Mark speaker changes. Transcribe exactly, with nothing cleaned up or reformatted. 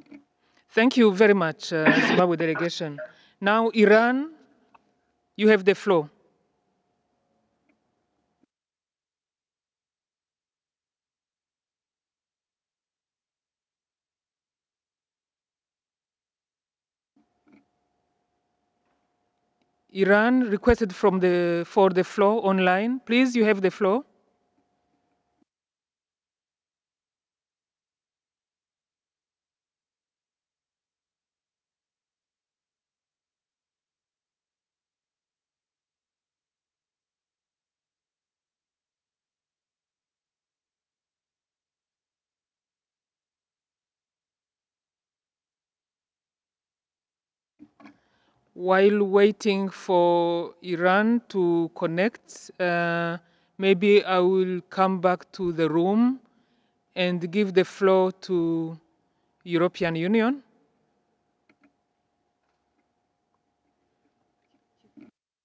Speaker 1: Thank you very much, uh, Zimbabwe delegation. Now, Iran, you have the floor. Iran requested from the for the floor online. Please, you have the floor. While waiting for Iran to connect, uh, maybe I will come back to the room and give the floor to European Union.